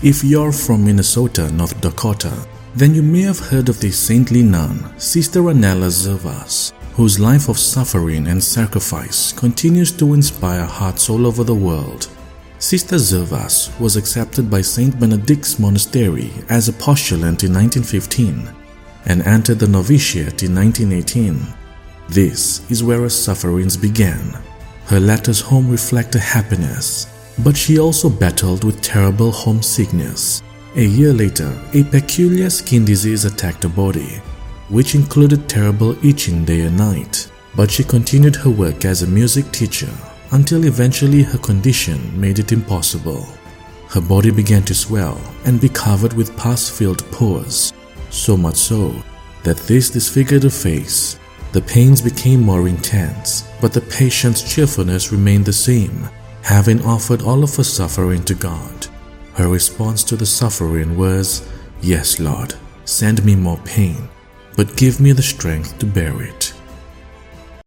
If you're from Minnesota, North Dakota, then you may have heard of the saintly nun, Sister Ranella Zervas, whose life of suffering and sacrifice continues to inspire hearts all over the world. Sister Zervas was accepted by St. Benedict's Monastery as a postulant in 1915 and entered the novitiate in 1918. This is where her sufferings began. Her letters home reflect her happiness, but she also battled with terrible homesickness. A year later, a peculiar skin disease attacked her body, which included terrible itching day and night. But she continued her work as a music teacher until eventually her condition made it impossible. Her body began to swell and be covered with pus-filled pores, so much so that this disfigured her face. The pains became more intense, but the patient's cheerfulness remained the same, having offered all of her suffering to God. Her response to the suffering was, "Yes, Lord, send me more pain, but give me the strength to bear it."